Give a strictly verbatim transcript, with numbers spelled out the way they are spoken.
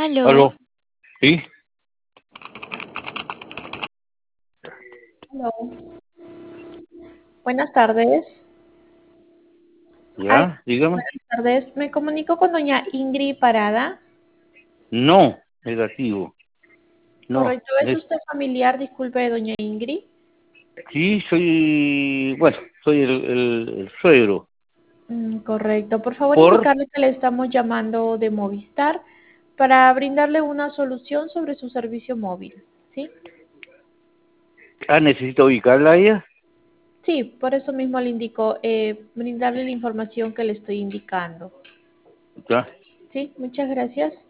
Aló, Aló, ¿sí? Hello. Buenas tardes. Ay, ¿Ya? Dígame. buenas tardes. Me comunico con doña Ingrid Parada. No, negativo. No, Correcto, ¿es ne- usted familiar? Disculpe, doña Ingrid. sí, soy, bueno, soy el, el, el suegro. Mm, correcto. Por favor, Por, indicarle que le estamos llamando de Movistar para brindarle una solución sobre su servicio móvil. ¿Sí? ah, necesito ubicarla a ella. Sí, por eso mismo le indico, eh, brindarle la información que le estoy indicando. Ya. Sí, muchas gracias.